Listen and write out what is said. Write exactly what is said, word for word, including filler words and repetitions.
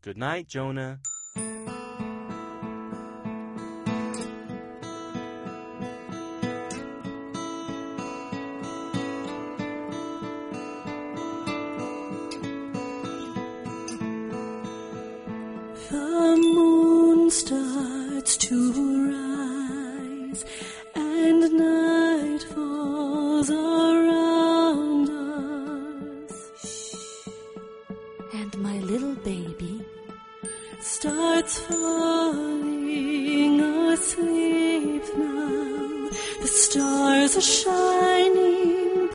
Good night, Jonah. The moon starts to rise, and night falls around us. And my little baby starts falling asleep now. The stars are shining